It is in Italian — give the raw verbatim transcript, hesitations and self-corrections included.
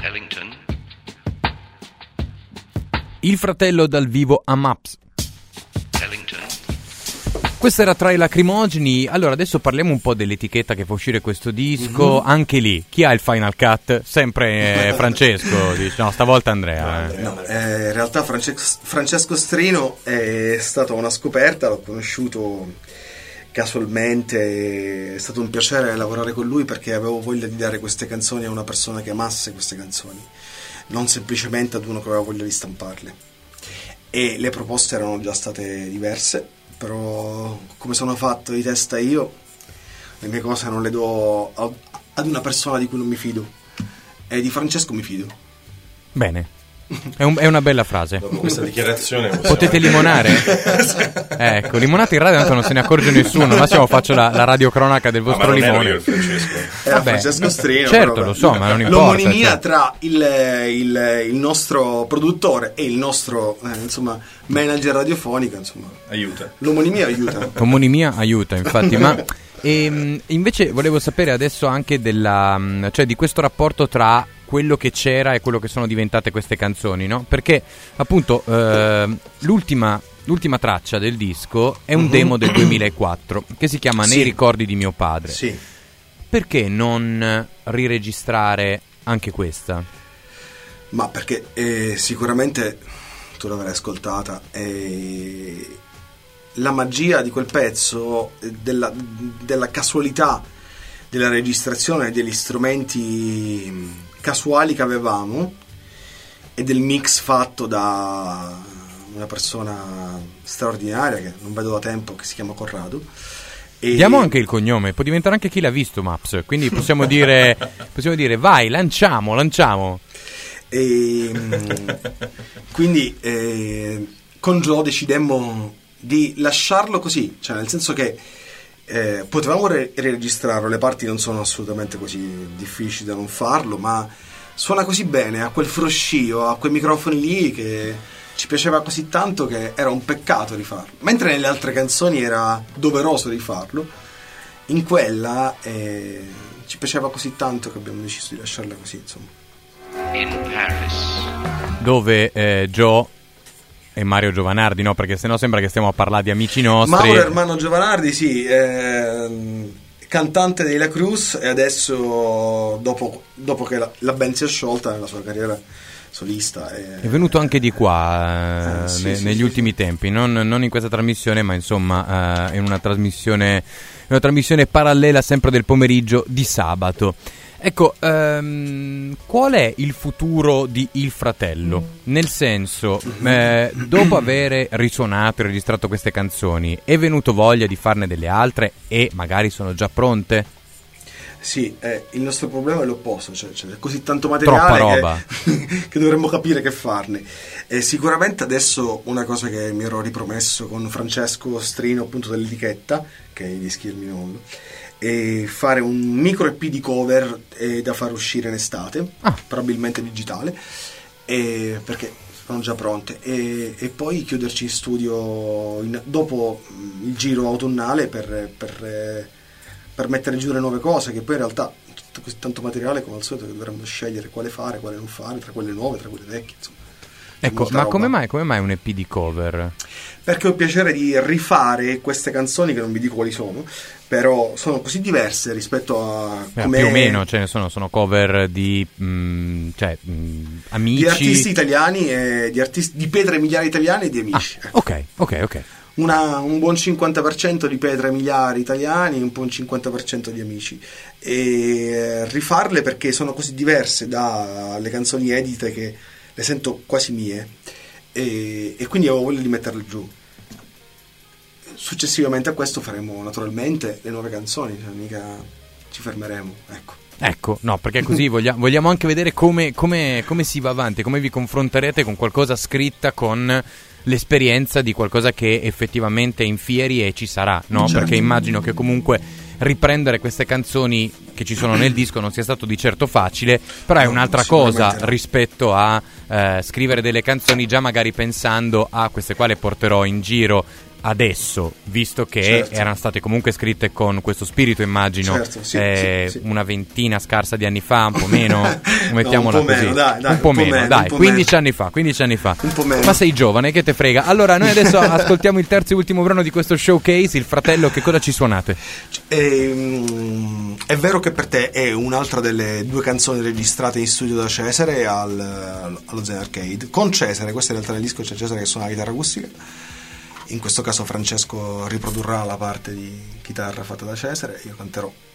Ellington. Il fratello dal vivo a Maps. Ellington. Questo era tra i lacrimogeni. Allora adesso parliamo un po' dell'etichetta che fa uscire questo disco. Mm-hmm. Anche lì, chi ha il Final Cut? Sempre eh, Francesco, dice. No, stavolta Andrea. Eh. No, eh, in realtà Francesco, Francesco Strino è stata una scoperta, l'ho conosciuto casualmente, è stato un piacere lavorare con lui perché avevo voglia di dare queste canzoni a una persona che amasse queste canzoni, non semplicemente ad uno che aveva voglia di stamparle. E le proposte erano già state diverse, però come sono fatto di testa io, le mie cose non le do a, ad una persona di cui non mi fido, e di Francesco mi fido. Bene, è, un, è una bella frase. Dopo questa dichiarazione potete limonare? Ecco, limonate in radio tanto non se ne accorge nessuno. Massimo faccio la, la radiocronaca del vostro ah, ma non limone. ero io il Francesco. Era Vabbè, Francesco Strino. certo, però, lo so, ma non importa. L'omonimia cioè. tra il, il, il nostro produttore e il nostro eh, insomma manager radiofonico, insomma, aiuta. L'omonimia aiuta. L'omonimia aiuta, infatti, ma e, invece volevo sapere adesso anche della, cioè di questo rapporto tra quello che c'era e quello che sono diventate queste canzoni, no? Perché appunto eh, l'ultima l'ultima traccia del disco è un demo del duemilaquattro che si chiama Sì. Nei ricordi di mio padre. Sì. Perché non riregistrare anche questa? Ma perché eh, sicuramente tu l'avrai ascoltata, eh, la magia di quel pezzo, eh, della, della casualità della registrazione, degli strumenti casuali che avevamo e del mix fatto da una persona straordinaria che non vedo da tempo, che si chiama Corrado. E diamo anche il cognome, può diventare anche chi l'ha visto Maps, quindi possiamo dire possiamo dire vai, lanciamo, lanciamo. E, quindi eh, con Joe decidemmo di lasciarlo così, cioè nel senso che eh, potevamo re- registrarlo, le parti non sono assolutamente così difficili da non farlo, ma suona così bene, ha quel fruscio, ha quei microfoni lì che ci piaceva così tanto che era un peccato rifarlo, mentre nelle altre canzoni era doveroso rifarlo. In quella eh, ci piaceva così tanto che abbiamo deciso di lasciarla così, insomma. In Paris. Dove eh, Joe e Mario Giovanardi, no? Perché sennò sembra che stiamo a parlare di amici nostri. Mauro Ermanno Giovanardi, sì, eh, cantante dei La Cruz, e adesso dopo, dopo che la, la band si è sciolta nella sua carriera solista è, è venuto anche di qua eh, eh, sì, ne, sì, negli sì, ultimi sì. tempi, non, non in questa trasmissione, ma insomma eh, in una trasmissione una trasmissione parallela sempre del pomeriggio di sabato. Ecco, ehm, qual è il futuro di Il Fratello? Nel senso, eh, dopo aver risuonato e registrato queste canzoni, è venuto voglia di farne delle altre e magari sono già pronte? Sì, eh, il nostro problema è l'opposto, cioè c'è così tanto materiale Troppa roba. Che, che dovremmo capire che farne. E sicuramente adesso una cosa che mi ero ripromesso con Francesco Strino, appunto dell'etichetta, che è i dischi del Minollo, e fare un micro E P di cover eh, da far uscire in estate, ah. probabilmente digitale, e, perché sono già pronte, e, e poi chiuderci in studio in, dopo il giro autunnale per, per, per mettere giù le nuove cose, che poi in realtà tutto questo tanto materiale come al solito che dovremmo scegliere quale fare, quale non fare, tra quelle nuove, tra quelle vecchie, insomma. Ecco, ma come mai, come mai un E P di cover? Perché ho il piacere di rifare queste canzoni, che non vi dico quali sono, però sono così diverse rispetto a Beh, come più o meno, cioè sono, sono cover di mh, cioè, mh, amici, di artisti italiani e di, artisti, di pietre miliari italiane e di amici. Ah, ok, ok, ok. Una, un buon cinquanta per cento di pietre miliari italiani, un buon cinquanta per cento di amici, e rifarle perché sono così diverse dalle canzoni edite che le sento quasi mie, e, e quindi avevo voglia di metterle giù. Successivamente a questo faremo naturalmente le nuove canzoni, cioè mica ci fermeremo, ecco. Ecco, no, perché così vogliamo, vogliamo anche vedere come, come, come si va avanti, come vi confronterete con qualcosa scritta, con l'esperienza di qualcosa che effettivamente è in fieri e ci sarà, no? Certo. Perché immagino che comunque riprendere queste canzoni che ci sono nel disco non sia stato di certo facile, però è No, un'altra cosa no. rispetto a eh, scrivere delle canzoni già magari pensando a queste quali porterò in giro adesso, visto che certo. erano state comunque scritte con questo spirito, immagino, certo, sì, eh, sì, sì. una ventina scarsa di anni fa, un po' meno, mettiamola no, un po' così, meno, dai, dai, un po' un po' meno, meno, dai, un po' quindici meno. anni fa, quindici anni fa. Un po' meno. Ma sei giovane, che te frega? Allora, noi adesso ascoltiamo il terzo e ultimo brano di questo showcase, Il Fratello. Che cosa ci suonate? E, è vero che per te è un'altra delle due canzoni registrate in studio da Cesare al, allo Zen Arcade. Con Cesare, questo in realtà nel disco c'è Cesare che suona la chitarra acustica. In questo caso Francesco riprodurrà la parte di chitarra fatta da Cesare, io canterò